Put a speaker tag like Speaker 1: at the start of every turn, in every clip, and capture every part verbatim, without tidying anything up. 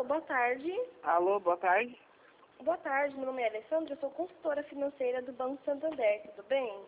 Speaker 1: boa tarde.
Speaker 2: Alô, boa tarde.
Speaker 1: Boa tarde, meu nome é Alessandra, eu sou consultora financeira do Banco Santander, tudo bem?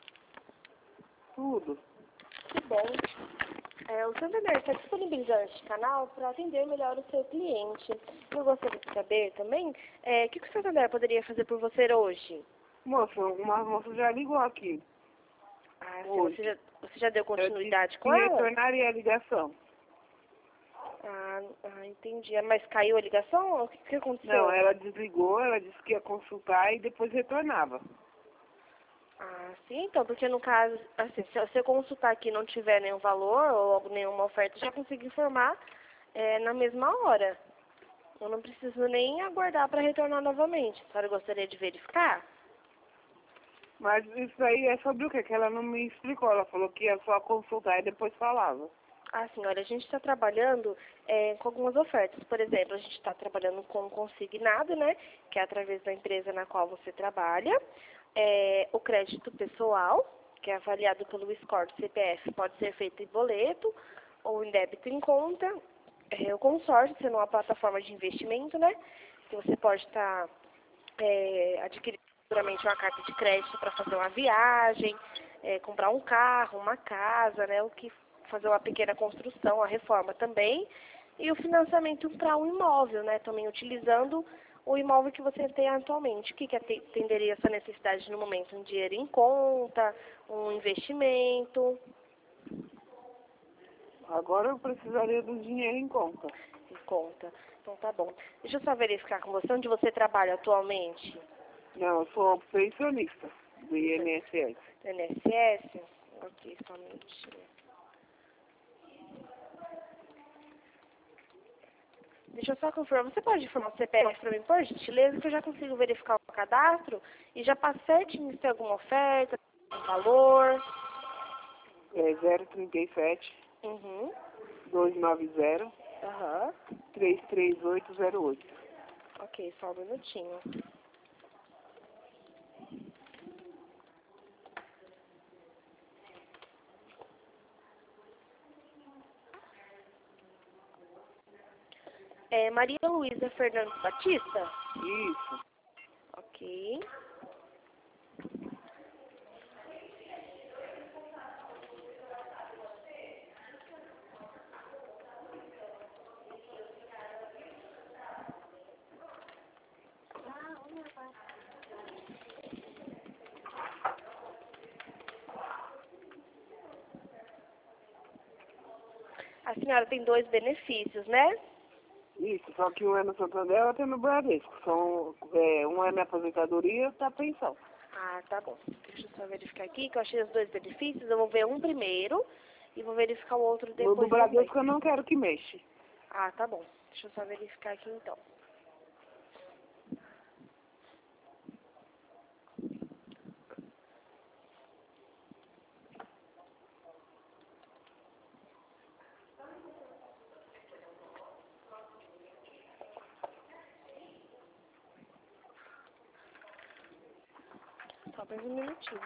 Speaker 2: Tudo.
Speaker 1: Que bom. É, o Santander está disponibilizando este canal para atender melhor o seu cliente. Eu gostaria de saber também, é, o que, que o Santander poderia fazer por você hoje?
Speaker 2: Moça, uma moça já ligou aqui.
Speaker 1: Ah, sim,
Speaker 2: Hoje.
Speaker 1: você já, você já deu continuidade
Speaker 2: Eu
Speaker 1: com
Speaker 2: disse que
Speaker 1: ela?
Speaker 2: retornaria a ligação.
Speaker 1: Ah, ah, entendi. Mas caiu a ligação? O que, que aconteceu?
Speaker 2: Não, ela desligou, ela disse que ia consultar e depois retornava.
Speaker 1: Ah, sim, então, porque no caso, assim, se você consultar aqui e não tiver nenhum valor ou nenhuma oferta, já consigo informar é, na mesma hora. Eu não preciso nem aguardar para retornar novamente. A senhora gostaria de verificar?
Speaker 2: Mas isso aí é sobre o quê? Que ela não me explicou. Ela falou que ia só consultar e depois falava.
Speaker 1: Ah, senhora, a gente está trabalhando é, com algumas ofertas. Por exemplo, a gente está trabalhando com consignado, né? Que é através da empresa na qual você trabalha. É, o crédito pessoal, que é avaliado pelo score do C P F, pode ser feito em boleto ou em débito em conta. É, o consórcio, sendo uma plataforma de investimento, né? Que você pode estar é, adquirindo futuramente uma carta de crédito para fazer uma viagem, é, comprar um carro, uma casa, né? O que fazer uma pequena construção, a reforma também, e o financiamento para um imóvel, né? Também utilizando o imóvel que você tem atualmente. O que, que atenderia essa necessidade no momento? Um dinheiro em conta, um investimento?
Speaker 2: Agora eu precisaria do dinheiro em conta.
Speaker 1: Em conta. Então tá bom. Deixa eu só verificar com você onde você trabalha atualmente.
Speaker 2: Não, eu sou pensionista do I N S S.
Speaker 1: Do I N S S? Ok, só um minutinho. Deixa eu só confirmar. Você pode informar o C P F para mim, por gentileza, que eu já consigo verificar o cadastro e já passo certinho se tem alguma oferta, um valor.
Speaker 2: É zero trinta e sete,
Speaker 1: Uhum.
Speaker 2: duzentos e noventa,
Speaker 1: Aham.
Speaker 2: três três oito zero oito.
Speaker 1: Ok, só um minutinho. É Maria Luísa Fernandes Batista?
Speaker 2: Isso.
Speaker 1: Ok. A senhora tem dois benefícios, né?
Speaker 2: Isso, só que um é no Santander e outro é no Bradesco. São, é, um é minha aposentadoria e outro é a pensão.
Speaker 1: Ah, tá bom. Deixa eu só verificar aqui, que eu achei os dois benefícios. Eu vou ver um primeiro e vou verificar o outro
Speaker 2: No do
Speaker 1: depois também.
Speaker 2: Bradesco eu não quero que mexa.
Speaker 1: Ah, tá bom. Deixa eu só verificar aqui então. Só mais um minutinho.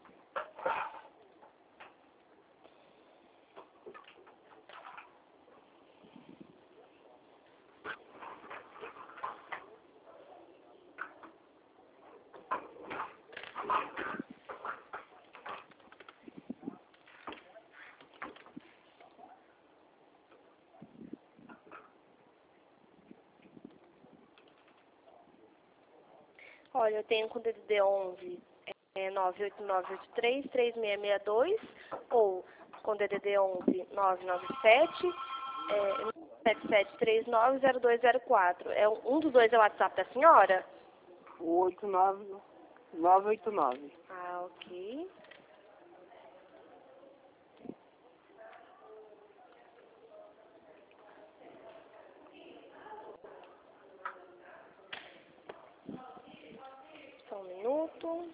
Speaker 1: Olha, eu tenho com o D D D onze é, nove oito nove oito três, três seis seis dois ou com D D D onze nove nove sete, é, sete sete três nove zero dois zero quatro. É, um um dos dois é o WhatsApp da senhora?
Speaker 2: O oito nove nove oito nove.
Speaker 1: Ah, ok. Só um minuto.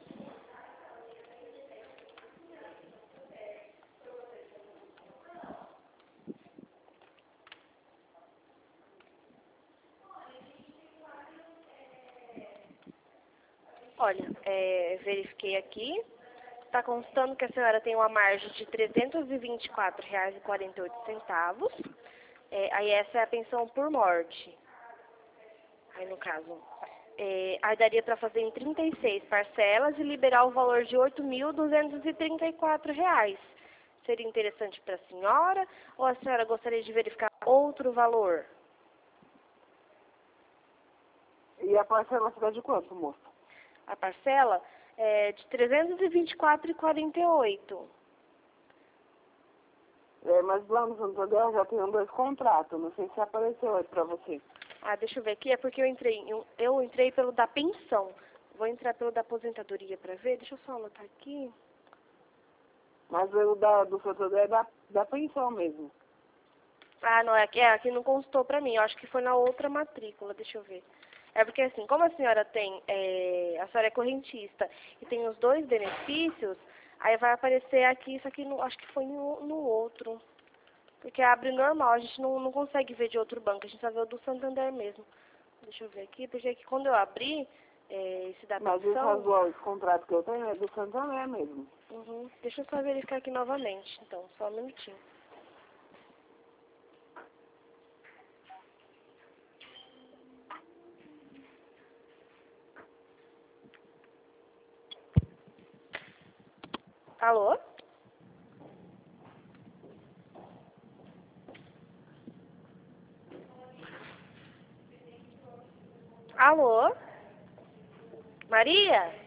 Speaker 1: Olha, é, verifiquei aqui. Está constando que a senhora tem uma margem de trezentos e vinte e quatro reais e quarenta e oito centavos. É, aí essa é a pensão por morte. aí no caso. É, aí daria para fazer em trinta e seis parcelas e liberar o valor de oito mil duzentos e trinta e quatro reais. Seria interessante para a senhora ou a senhora gostaria de verificar outro valor?
Speaker 2: E a parcela será de quanto, moça?
Speaker 1: A parcela é de trezentos e vinte e quatro reais e quarenta e oito centavos.
Speaker 2: É, mas lá no Santander já tenho dois contratos, não sei se apareceu aí pra você.
Speaker 1: Ah, deixa eu ver aqui, é porque eu entrei, eu, eu entrei pelo da pensão. Vou entrar pelo da aposentadoria para ver, deixa eu só anotar aqui.
Speaker 2: Mas o da, do Santander é da, da pensão mesmo.
Speaker 1: Ah, não, é aqui, é, aqui não constou pra mim, eu acho que foi na outra matrícula, deixa eu ver. É porque assim, como a senhora tem, é, a senhora é correntista e tem os dois benefícios, aí vai aparecer aqui, isso aqui no, acho que foi no, no outro. Porque abre normal, a gente não, não consegue ver de outro banco, a gente só vê o do Santander mesmo. Deixa eu ver aqui, porque aqui quando eu abri, é, esse da
Speaker 2: Mas esse
Speaker 1: pensão,
Speaker 2: razoável, esse contrato que eu tenho é do Santander mesmo.
Speaker 1: uhum, deixa eu só verificar aqui novamente, então, só um minutinho. Alô? Alô? Maria?